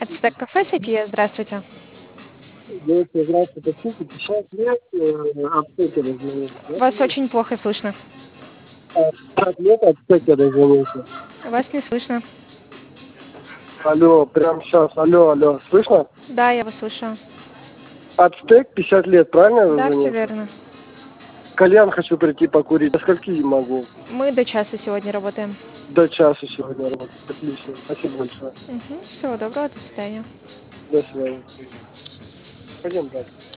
Ацтек кафе София, здравствуйте. Девушка, здравствуйте. Сколько? 50 лет аптеки разумеется. Вас очень плохо слышно. 50 лет аптеки разумеется. Вас не слышно. Алло, прямо сейчас. Алло, алло. Слышно? Да, я вас слышу. Ацтек 50 лет, правильно Да, все разумеется? верно. Кальян хочу прийти покурить. До скольки могу? Мы до часа сегодня работаем. До часа сегодня работать. Отлично. Спасибо большое. Всего доброго, до свидания. До свидания. Пойдем дальше.